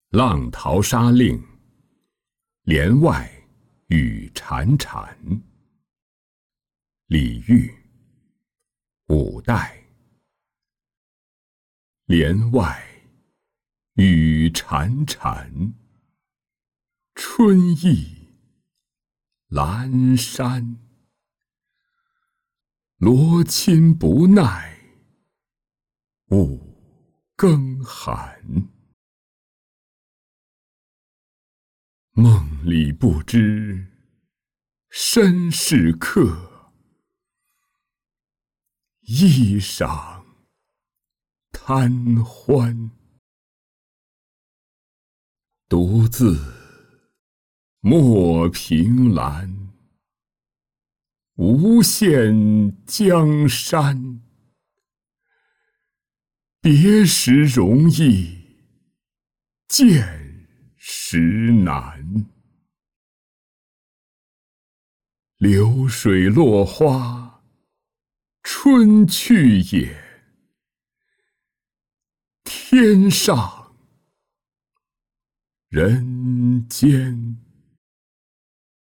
浪淘沙令，帘外雨潺潺。李煜，五代。帘外雨潺潺，春意阑珊。罗衾不耐五更寒。梦里不知身是客，一晌贪欢。独自莫凭栏，无限江山。别时容易见时难。流水落花春去也，天上人间